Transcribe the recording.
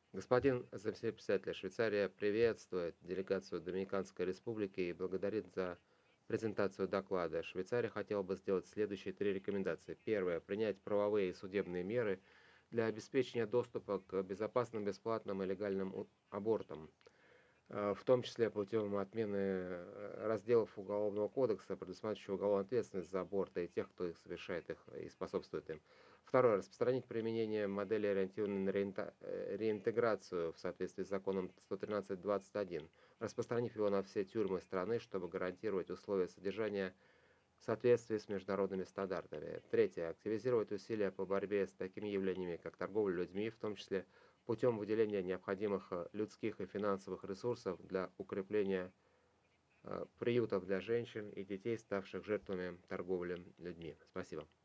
Господин заместитель, Швейцария приветствует делегацию Доминиканской Республики и благодарит за презентацию доклада. Швейцария хотела бы сделать следующие три рекомендации. Первое. Принять правовые и судебные меры для обеспечения доступа к безопасным, бесплатным и легальным абортам, в том числе путем отмены разделов Уголовного кодекса, предусматривающего уголовную ответственность за аборты и тех, кто их совершает их и способствует им. Второе. Распространить применение модели, ориентированной на реинтеграцию в соответствии с законом 113/21, распространив его на все тюрьмы страны, чтобы гарантировать условия содержания в соответствии с международными стандартами. Третье. Активизировать усилия по борьбе с такими явлениями, как торговля людьми, в том числе путем выделения необходимых людских и финансовых ресурсов для укрепления приютов для женщин и детей, ставших жертвами торговли людьми. Спасибо.